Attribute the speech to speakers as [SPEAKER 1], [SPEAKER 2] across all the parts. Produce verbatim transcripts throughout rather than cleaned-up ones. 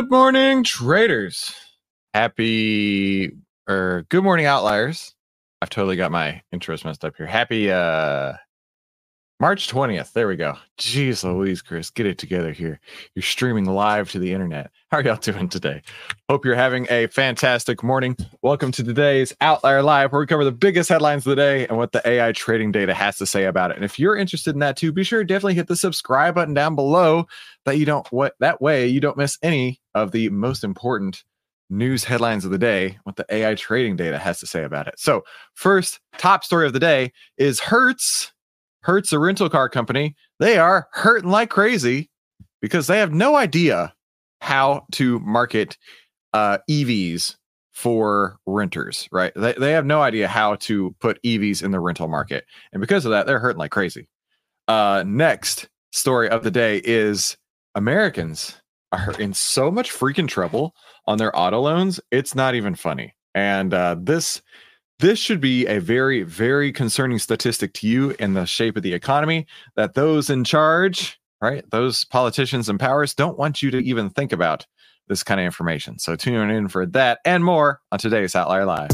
[SPEAKER 1] Good morning, traders. Happy or good morning, outliers. I've totally got my intros messed up here. Happy uh March twentieth. There we go. Jeez Louise, Chris, get it together here. You're streaming live to the internet. How are y'all doing today? Hope you're having a fantastic morning. Welcome to today's Outlier Live, where we cover the biggest headlines of the day and what the A I trading data has to say about it. And if you're interested in that too, be sure to definitely hit the subscribe button down below. That you don't what that way you don't miss any of the most important news headlines of the day, what the A I trading data has to say about it. So first, top story of the day is Hertz. Hertz, a rental car company, they are hurting like crazy because they have no idea how to market uh, E Vs for renters, right? They, they have no idea how to put E Vs in the rental market. And because of that, they're hurting like crazy. Uh, next story of the day is Americans are in so much freaking trouble on their auto loans. It's not even funny. And uh, this... This should be a very, very concerning statistic to you in the shape of the economy that those in charge, right, those politicians and powers don't want you to even think about this kind of information. So tune in for that and more on today's Outlier Live.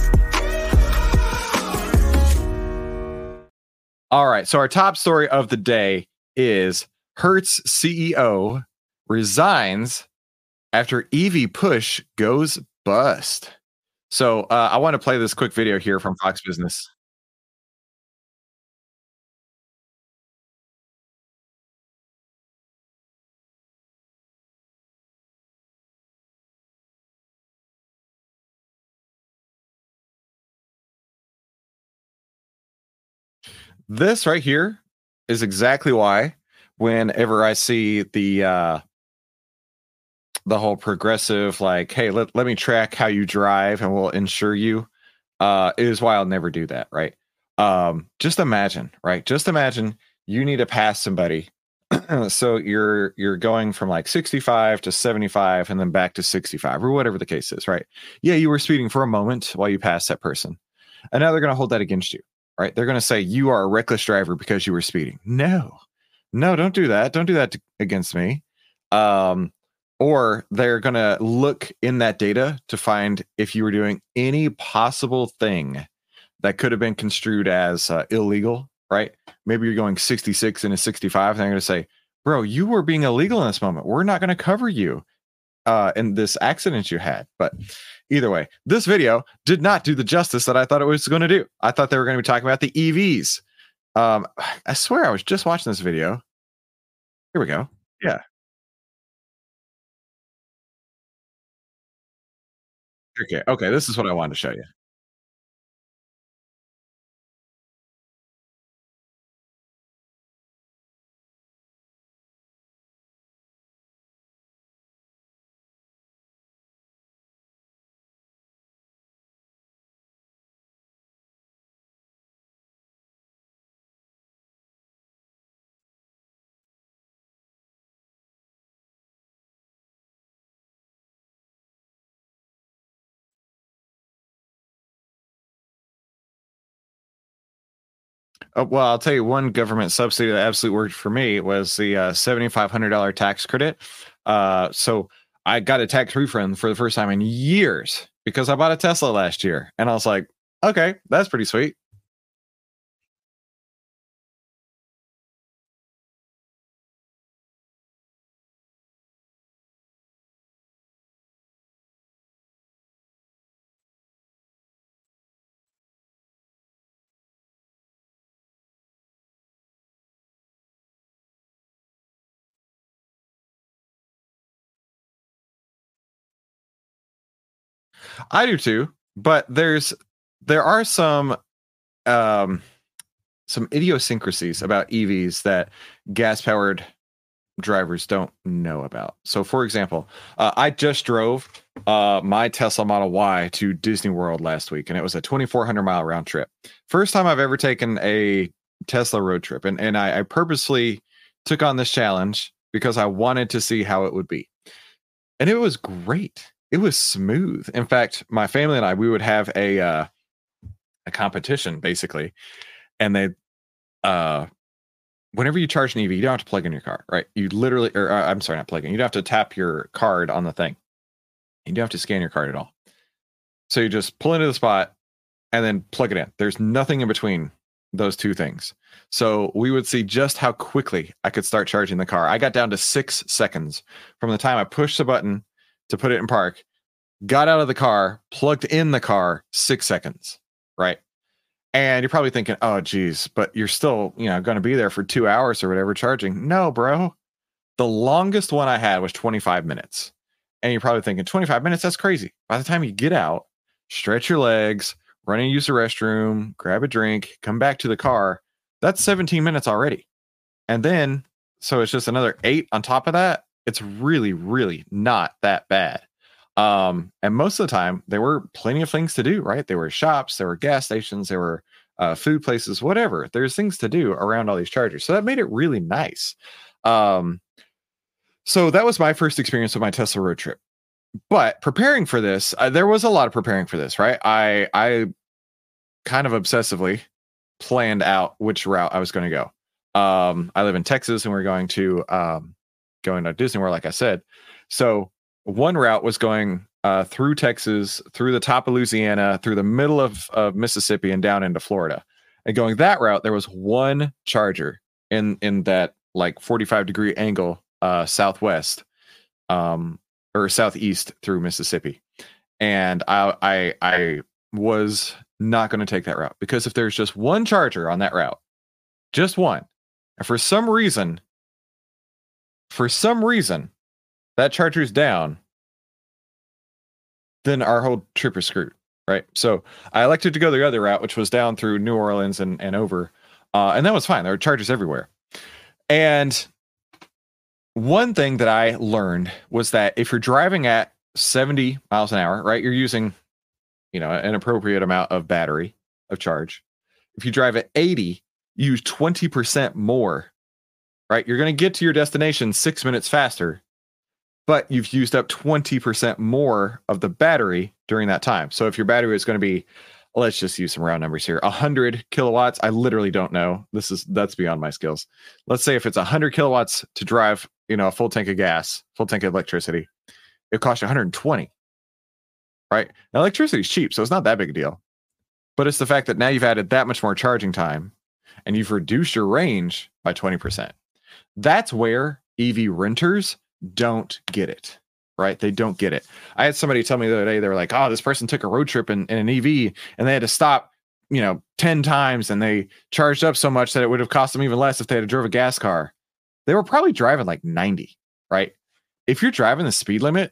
[SPEAKER 1] All right, so our top story of the day is Hertz C E O resigns after E V push goes bust. So uh, I want to play this quick video here from Fox Business. This right here is exactly why whenever I see the uh, the whole progressive, like, hey, let, let me track how you drive and we'll insure you, uh, is why I'll never do that, right? Um, just imagine, right? Just imagine you need to pass somebody. So you're you're going from like sixty-five to seventy-five and then back to sixty-five or whatever the case is, right? Yeah, you were speeding for a moment while you passed that person. And now they're going to hold that against you, right? They're going to say you are a reckless driver because you were speeding. No, no, don't do that. Don't do that to, against me. Um, Or they're going to look in that data to find if you were doing any possible thing that could have been construed as uh, illegal, right? Maybe you're going sixty-six and a sixty-five, and they're going to say, bro, you were being illegal in this moment. We're not going to cover you uh, in this accident you had. But either way, this video did not do the justice that I thought it was going to do. I thought they were going to be talking about the E Vs. Um, I swear I was just watching this video. Here we go. Yeah. Okay. Okay. This is what I wanted to show you. Uh, well, I'll tell you one government subsidy that absolutely worked for me was the uh, seven thousand five hundred dollars tax credit. Uh, so I got a tax refund for the first time in years because I bought a Tesla last year. And I was like, okay, that's pretty sweet. I do too, but there's there are some um, some idiosyncrasies about E Vs that gas powered drivers don't know about. So, for example, uh, I just drove uh, my Tesla Model Y to Disney World last week, and it was a twenty-four hundred mile round trip. First time I've ever taken a Tesla road trip, and and I, I purposely took on this challenge because I wanted to see how it would be, and it was great. It was smooth. In fact, my family and I, we would have a uh, a competition basically, and they uh whenever you charge an E V, you don't have to plug in your car, right? You literally, or uh, I'm sorry, not plug in. You don't have to tap your card on the thing. You don't have to scan your card at all. So you just pull into the spot and then plug it in. There's nothing in between those two things. So we would see just how quickly I could start charging the car. I got down to six seconds from the time I pushed the button to put it in park, got out of the car, plugged in the car, six seconds, right? And you're probably thinking, oh, geez, but you're still, you know, going to be there for two hours or whatever charging. No, bro. The longest one I had was twenty-five minutes. And you're probably thinking, twenty-five minutes, that's crazy. By the time you get out, stretch your legs, run and use the restroom, grab a drink, come back to the car, that's seventeen minutes already. And then, so it's just another eight on top of that. It's really, really not that bad. Um, and most of the time, there were plenty of things to do, right? There were shops, there were gas stations, there were uh, food places, whatever. There's things to do around all these chargers. So that made it really nice. Um, so that was my first experience with my Tesla road trip. But preparing for this, uh, there was a lot of preparing for this, right? I I kind of obsessively planned out which route I was going to go. Um, I live in Texas, and we're going to um, going to Disney World, like I said. So one route was going uh, through Texas, through the top of Louisiana, through the middle of, of Mississippi, and down into Florida. And going that route, there was one charger in in that like forty-five degree angle uh, southwest. Um, or southeast through Mississippi. And I I, I was not going to take that route, because if there's just one charger on that route, just one, and for some reason, for some reason, that charger's down, then our whole trip is screwed, right? So I elected to go the other route, which was down through New Orleans and, and over. Uh, and that was fine. There were chargers everywhere. And one thing that I learned was that if you're driving at seventy miles an hour, right, you're using, you know, an appropriate amount of battery of charge. If you drive at eighty, you use twenty percent more, right? You're going to get to your destination six minutes faster, but you've used up twenty percent more of the battery during that time. So if your battery is going to be, let's just use some round numbers here, one hundred kilowatts. I literally don't know. This is, that's beyond my skills. Let's say if it's one hundred kilowatts to drive, you know, a full tank of gas, full tank of electricity, it costs you one hundred twenty, right? Now, electricity is cheap, so it's not that big a deal. But it's the fact that now you've added that much more charging time and you've reduced your range by twenty percent. That's where E V renters don't get it, right? They don't get it. I had somebody tell me the other day, they were like, oh, this person took a road trip in, in an E V and they had to stop, you know, ten times, and they charged up so much that it would have cost them even less if they had drove a gas car. They were probably driving like ninety, right? If you're driving the speed limit,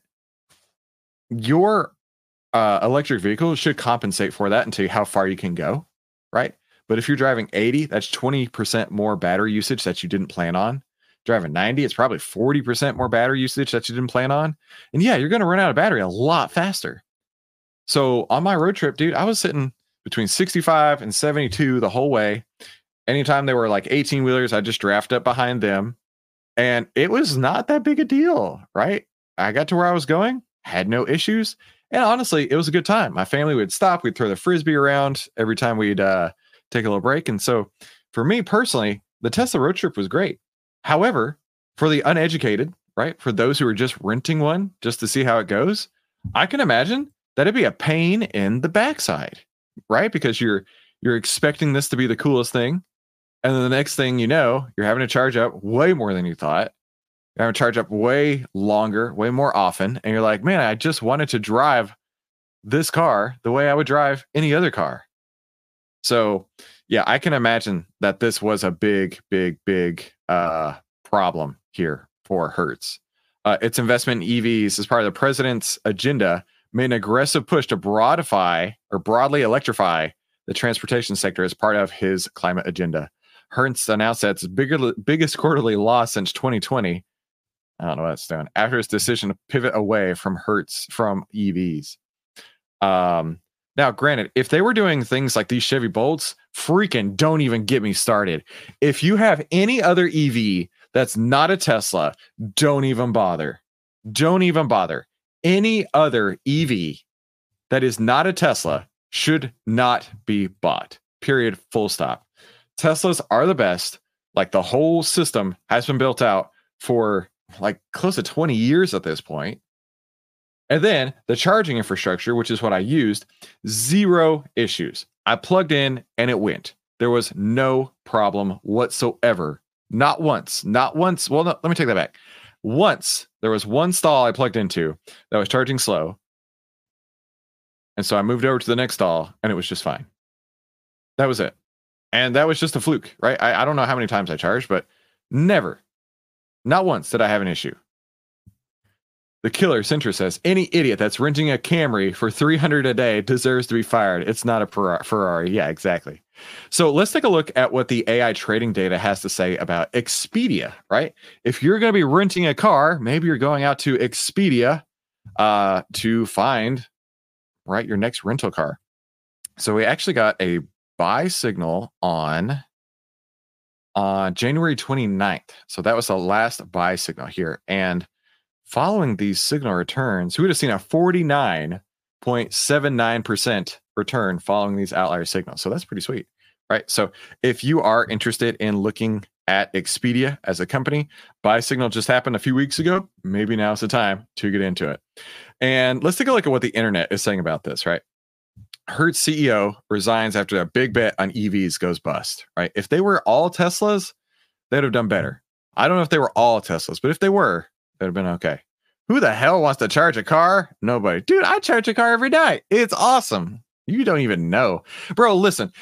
[SPEAKER 1] your uh, electric vehicle should compensate for that and tell you how far you can go, right? But if you're driving eighty, that's twenty percent more battery usage that you didn't plan on. Driving ninety, it's probably forty percent more battery usage that you didn't plan on. And yeah, you're going to run out of battery a lot faster. So on my road trip, dude, I was sitting between sixty-five and seventy-two the whole way. Anytime they were like eighteen wheelers, I just draft up behind them. And it was not that big a deal, right? I got to where I was going, had no issues. And honestly, it was a good time. My family would stop. We'd throw the Frisbee around every time we'd uh, take a little break. And so for me personally, the Tesla road trip was great. However, for the uneducated, right, for those who are just renting one just to see how it goes, I can imagine that it'd be a pain in the backside, right? Because you're you're expecting this to be the coolest thing. And then the next thing you know, you're having to charge up way more than you thought. You're having to charge up way longer, way more often. And you're like, man, I just wanted to drive this car the way I would drive any other car. So, yeah, I can imagine that this was a big, big, big uh, problem here for Hertz. Uh, its investment in E Vs as part of the president's agenda made an aggressive push to broadify or broadly electrify the transportation sector as part of his climate agenda. Hertz announced that its bigger, biggest quarterly loss since twenty twenty. I don't know what it's doing. After its decision to pivot away from Hertz from E Vs. Um, now, granted, if they were doing things like these Chevy Bolts, freaking don't even get me started. If you have any other E V that's not a Tesla, don't even bother. Don't even bother. Any other E V that is not a Tesla should not be bought. Period. Full stop. Teslas are the best. Like the whole system has been built out for like close to twenty years at this point. And then the charging infrastructure, which is what I used, zero issues. I plugged in and it went. There was no problem whatsoever. Not once. Not once. Well, no, let me take that back. Once there was one stall I plugged into that was charging slow. And so I moved over to the next stall and it was just fine. That was it. And that was just a fluke, right? I, I don't know how many times I charged, but never, not once did I have an issue. The killer Centra says, any idiot that's renting a Camry for three hundred dollars a day deserves to be fired. It's not a Ferrari. Yeah, exactly. So let's take a look at what the A I trading data has to say about Expedia, right? If you're going to be renting a car, maybe you're going out to Expedia uh, to find, right, your next rental car. So we actually got a buy signal on uh, January twenty-ninth. So that was the last buy signal here. And following these signal returns, we would have seen a forty-nine point seven nine percent return following these outlier signals. So that's pretty sweet, right? So if you are interested in looking at Expedia as a company, buy signal just happened a few weeks ago. Maybe now's the time to get into it. And let's take a look at what the internet is saying about this, right? Hertz C E O resigns after a big bet on E Vs goes bust, right? If they were all Teslas, they'd have done better. I don't know if they were all Teslas, but if they were, they'd have been okay. Who the hell wants to charge a car? Nobody. Dude, I charge a car every night. It's awesome. You don't even know. Bro, listen.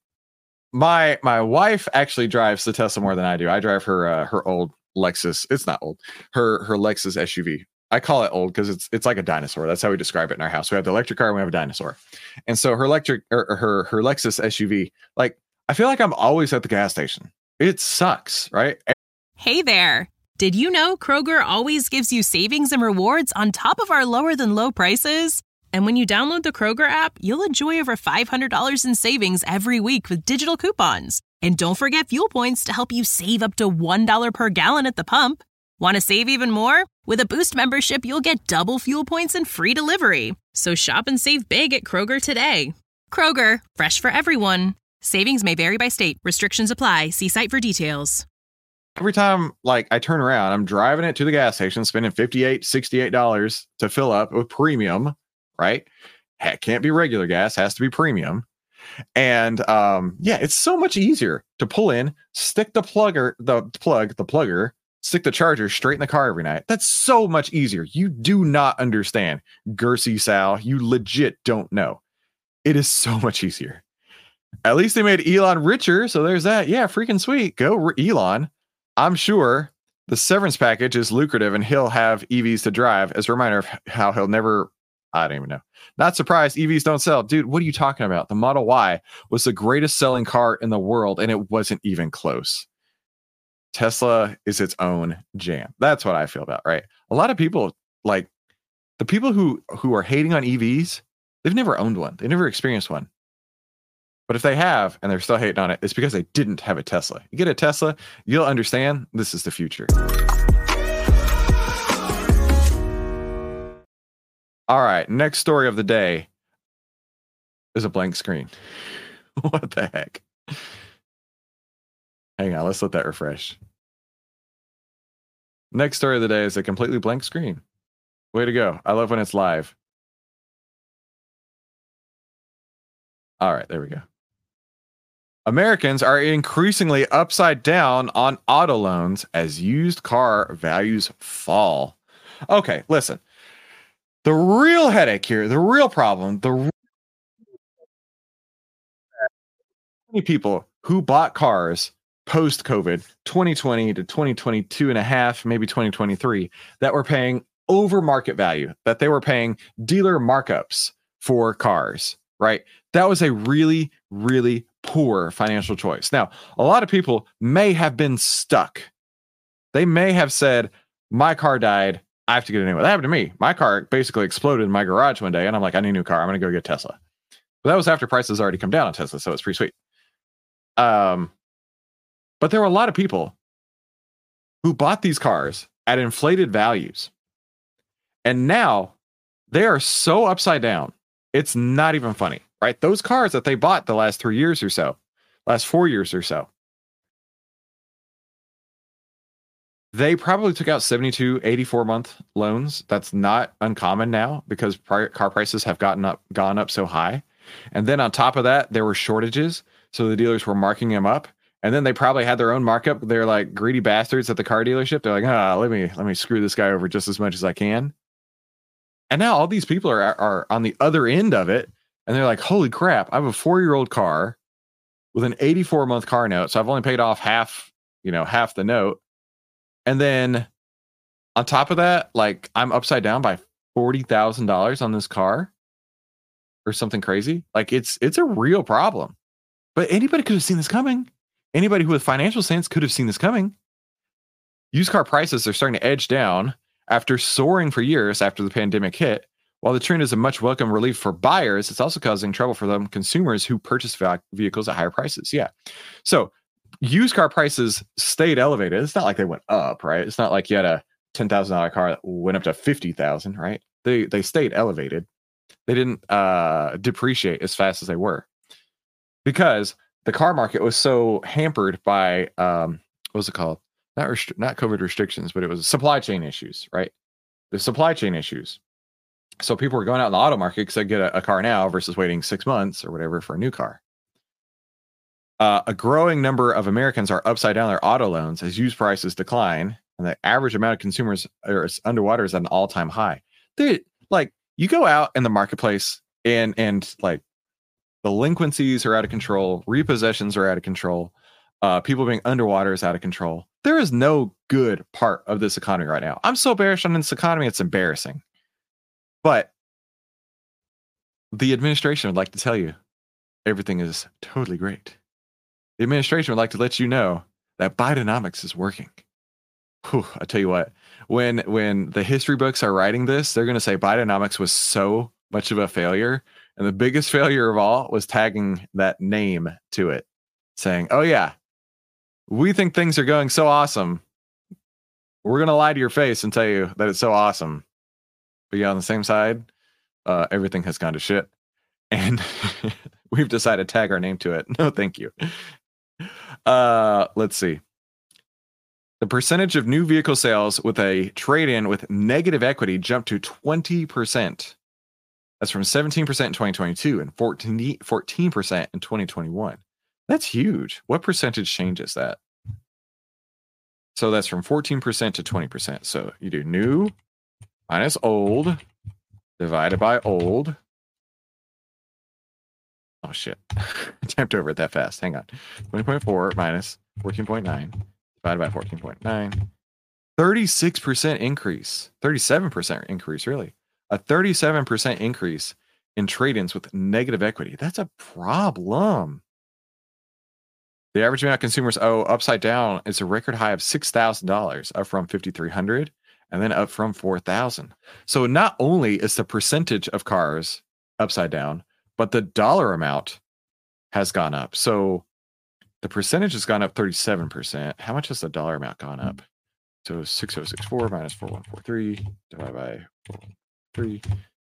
[SPEAKER 1] My my wife actually drives the Tesla more than I do. I drive her uh, her old Lexus. It's not old. Her her Lexus S U V. I call it old because it's it's like a dinosaur. That's how we describe it in our house. We have the electric car and we have a dinosaur. And so her electric or, or her her Lexus S U V, like I feel like I'm always at the gas station. It sucks, right?
[SPEAKER 2] Hey there. Did you know Kroger always gives you savings and rewards on top of our lower than low prices? And when you download the Kroger app, you'll enjoy over five hundred dollars in savings every week with digital coupons. And don't forget fuel points to help you save up to one dollar per gallon at the pump. Want to save even more? With a Boost membership, you'll get double fuel points and free delivery. So shop and save big at Kroger today. Kroger, fresh for everyone. Savings may vary by state. Restrictions apply. See site for details.
[SPEAKER 1] Every time like I turn around, I'm driving it to the gas station, spending fifty-eight dollars, sixty-eight dollars to fill up with premium, right? Heck, can't be regular gas, has to be premium. And um, yeah, it's so much easier to pull in, stick the plugger, the plug, the plugger, stick the charger straight in the car every night. That's so much easier. You do not understand, Gersey Sal. You legit don't know. It is so much easier. At least they made Elon richer, so there's that. Yeah, freaking sweet. Go Elon. I'm sure the severance package is lucrative and he'll have E Vs to drive as a reminder of how he'll never, I don't even know. Not surprised E Vs don't sell. Dude, what are you talking about? The Model Y was the greatest selling car in the world and it wasn't even close. Tesla is its own jam. That's what I feel about, right? A lot of people, like the people who, who are hating on E Vs, they've never owned one. They never experienced one. But if they have, and they're still hating on it, it's because they didn't have a Tesla. You get a Tesla, you'll understand this is the future. All right, next story of the day is a blank screen. What the heck? Hang on, let's let that refresh. Next story of the day is a completely blank screen. Way to go. I love when it's live. All right, there we go. Americans are increasingly upside down on auto loans as used car values fall. Okay, listen. The real headache here, the real problem, the real many people who bought cars post-COVID, twenty twenty to twenty twenty-two and a half, maybe twenty twenty-three, that were paying over market value, that they were paying dealer markups for cars, right? That was a really, really poor financial choice. Now, a lot of people may have been stuck. They may have said, my car died. I have to get a new one. That happened to me. My car basically exploded in my garage one day, and I'm like, I need a new car. I'm going to go get a Tesla. But that was after prices already come down on Tesla, so it's pretty sweet. Um, but there were a lot of people who bought these cars at inflated values. And now they are so upside down. It's not even funny, right? Those cars that they bought the last three years or so, last four years or so, They probably took out seventy-two, eighty-four month loans. That's not uncommon now because prior, car prices have gotten up, gone up so high. And then on top of that, there were shortages. So the dealers were marking them up. And then they probably had their own markup. They're like greedy bastards at the car dealership. They're like, ah, let me, let me screw this guy over just as much as I can. And now all these people are, are on the other end of it. And they're like, holy crap, I have a four-year-old car with an eighty-four month car note. So I've only paid off half, you know, half the note. And then on top of that, like I'm upside down by forty thousand dollars on this car or something crazy. Like it's, it's a real problem, but anybody could have seen this coming. Anybody with financial sense could have seen this coming. Used car prices are starting to edge down after soaring for years after the pandemic hit. While the trend is a much welcome relief for buyers, it's also causing trouble for them consumers who purchase vehicles at higher prices. Yeah. So used car prices stayed elevated. It's not like they went up, right? It's not like you had a ten thousand dollars car that went up to fifty thousand dollars, right? They they stayed elevated. They didn't uh, depreciate as fast as they were because the car market was so hampered by, um, what was it called? Not restri- not COVID restrictions, but it was supply chain issues, right? The supply chain issues. So people were going out in the auto market because they get a, a car now versus waiting six months or whatever for a new car. Uh, a growing number of Americans are upside down their auto loans as used prices decline, and the average amount of consumers are underwater is at an all-time high. They, like you go out in the marketplace and and like delinquencies are out of control, repossessions are out of control, uh, people being underwater is out of control. There is no good part of this economy right now. I'm so bearish on this economy, it's embarrassing. But the administration would like to tell you everything is totally great. The administration would like to let you know that Bidenomics is working. Whew, I tell you what, when when the history books are writing this, they're going to say Bidenomics was so much of a failure. And the biggest failure of all was tagging that name to it, saying, oh, yeah, we think things are going so awesome. We're going to lie to your face and tell you that it's so awesome. But yeah, on the same side, uh, everything has gone to shit. And we've decided to tag our name to it. No, thank you. Uh, let's see. The percentage of new vehicle sales with a trade-in with negative equity jumped to twenty percent. That's from seventeen percent in twenty twenty-two and fourteen percent in twenty twenty-one. That's huge. What percentage change is that? So that's from fourteen percent to twenty percent. So you do new minus old divided by old. Oh, shit. I tapped over it that fast. Hang on. twenty point four minus fourteen point nine divided by fourteen point nine. thirty-six percent increase. thirty-seven percent increase, really. A thirty-seven percent increase in trade-ins with negative equity. That's a problem. The average amount consumers owe upside down is a record high of six thousand dollars, up from five thousand three hundred dollars and then up from four thousand dollars. So not only is the percentage of cars upside down, but the dollar amount has gone up. So the percentage has gone up thirty-seven percent. How much has the dollar amount gone up? So six thousand sixty-four minus four thousand one hundred forty-three divided by four thousand one hundred forty-three.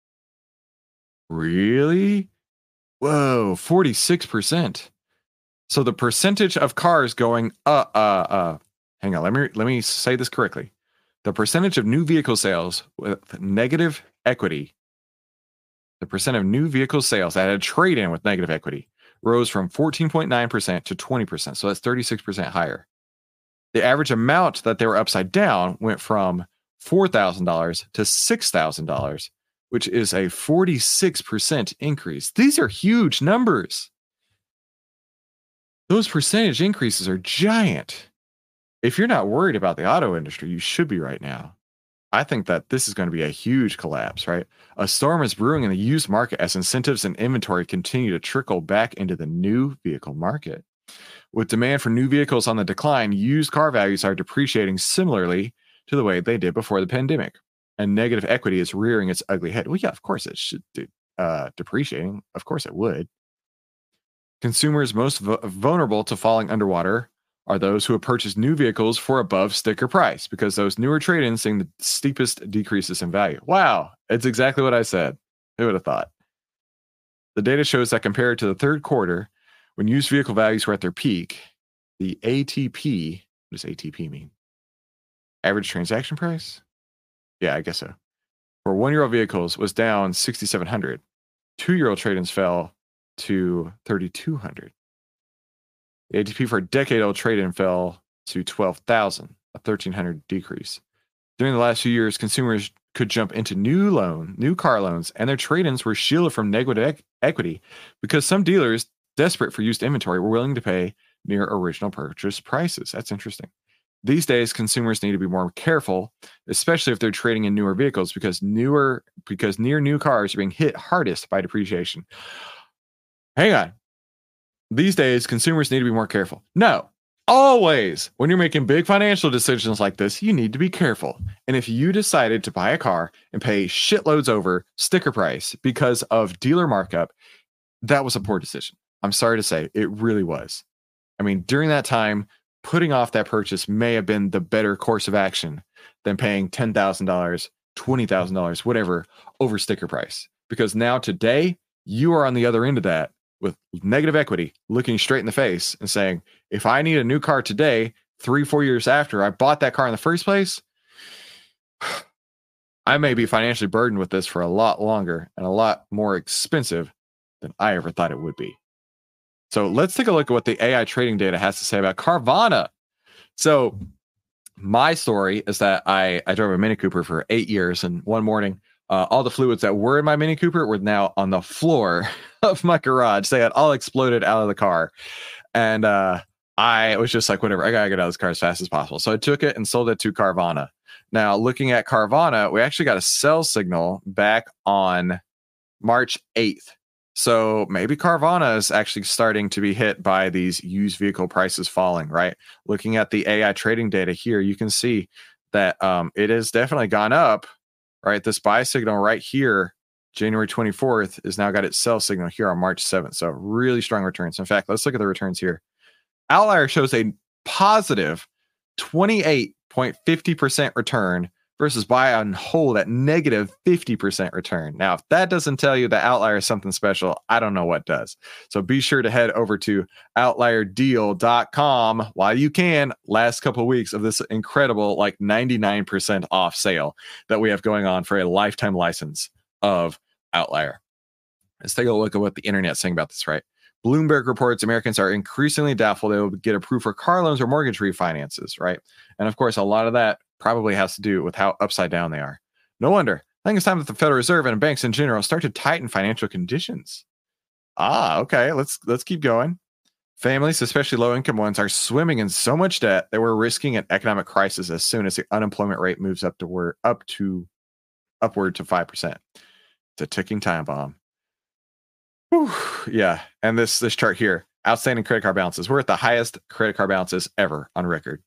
[SPEAKER 1] Really? Whoa, forty-six percent. So the percentage of cars going uh uh uh hang on, let me let me say this correctly. The percentage of new vehicle sales with negative equity, the percent of new vehicle sales that had a trade-in with negative equity rose from fourteen point nine percent to twenty percent. So that's thirty-six percent higher. The average amount that they were upside down went from four thousand dollars to six thousand dollars, which is a forty-six percent increase. These are huge numbers. Those percentage increases are giant. If you're not worried about the auto industry, you should be right now. I think that this is going to be a huge collapse, right? A storm is brewing in the used market as incentives and inventory continue to trickle back into the new vehicle market. With demand for new vehicles on the decline, used car values are depreciating similarly to the way they did before the pandemic. And negative equity is rearing its ugly head. Well, yeah, of course it should do, uh, depreciating. Of course it would. Consumers most v- vulnerable to falling underwater are those who have purchased new vehicles for above sticker price, because those newer trade-ins seeing the steepest decreases in value. Wow, it's exactly what I said. Who would have thought? The data shows that compared to the third quarter, when used vehicle values were at their peak, the A T P, what does A T P mean? Average transaction price? Yeah, I guess so. For one-year-old vehicles was down six thousand seven hundred. Two-year-old trade-ins fell to three thousand two hundred. The A T P for a decade-old trade-in fell to twelve thousand, a thirteen hundred decrease. During the last few years, consumers could jump into new loan, new car loans, and their trade-ins were shielded from negative e- equity because some dealers, desperate for used inventory, were willing to pay near original purchase prices. That's interesting. These days, consumers need to be more careful, especially if they're trading in newer vehicles, because newer because near new cars are being hit hardest by depreciation. Hang on. These days, consumers need to be more careful. No. Always, when you're making big financial decisions like this, you need to be careful. And if you decided to buy a car and pay shitloads over sticker price because of dealer markup, that was a poor decision. I'm sorry to say, it really was. I mean, during that time, putting off that purchase may have been the better course of action than paying ten thousand dollars, twenty thousand dollars, whatever, over sticker price. Because now today, you are on the other end of that with negative equity, looking straight in the face and saying, if I need a new car today, three, four years after I bought that car in the first place, I may be financially burdened with this for a lot longer and a lot more expensive than I ever thought it would be. So let's take a look at what the A I trading data has to say about Carvana. So my story is that I, I drove a Mini Cooper for eight years, and one morning, Uh, all the fluids that were in my Mini Cooper were now on the floor of my garage. They had all exploded out of the car. And uh, I was just like, whatever, I got to get out of this car as fast as possible. So I took it and sold it to Carvana. Now, looking at Carvana, we actually got a sell signal back on March eighth. So maybe Carvana is actually starting to be hit by these used vehicle prices falling, right? Looking at the A I trading data here, you can see that um, it has definitely gone up. Right, this buy signal right here, January twenty-fourth, is now got its sell signal here on March seventh. So really strong returns. In fact, let's look at the returns here. Outlier shows a positive twenty-eight point five zero percent return versus buy on hold at negative fifty percent return. Now, if that doesn't tell you that Outlier is something special, I don't know what does. So be sure to head over to outlier deal dot com while you can. Last couple of weeks of this incredible, like ninety-nine percent off sale that we have going on for a lifetime license of Outlier. Let's take a look at what the internet's saying about this, right? Bloomberg reports Americans are increasingly doubtful they will get approved for car loans or mortgage refinances, right? And of course, a lot of that probably has to do with how upside down they are. No wonder. I think it's time that the Federal Reserve and banks in general start to tighten financial conditions. Ah, okay. Let's let's keep going. Families, especially low-income ones, are swimming in so much debt that we're risking an economic crisis as soon as the unemployment rate moves up to where up to upward to five percent. It's a ticking time bomb. Whew, yeah, and this this chart here, outstanding credit card balances. We're at the highest credit card balances ever on record.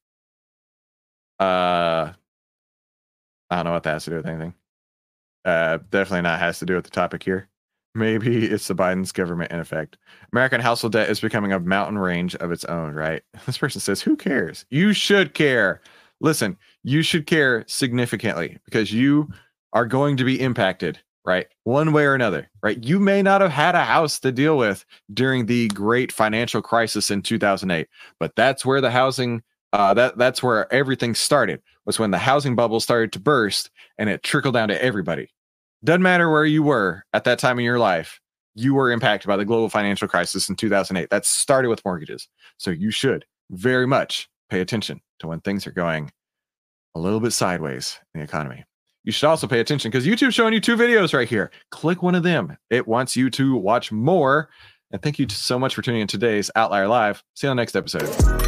[SPEAKER 1] Uh, I don't know what that has to do with anything. Uh, definitely not has to do with the topic here. Maybe it's the Biden's government in effect. American household debt is becoming a mountain range of its own, right? This person says, who cares? You should care. Listen, you should care significantly because you are going to be impacted, right? One way or another, right? You may not have had a house to deal with during the great financial crisis in two thousand eight, but that's where the housing Uh, that that's where everything started, was when the housing bubble started to burst and it trickled down to everybody. Doesn't matter where you were at that time in your life, you were impacted by the global financial crisis in two thousand eight. That started with mortgages. So you should very much pay attention to when things are going a little bit sideways in the economy. You should also pay attention because YouTube's showing you two videos right here. Click one of them. It wants you to watch more. And thank you so much for tuning in today's Outlier Live. See you on the next episode.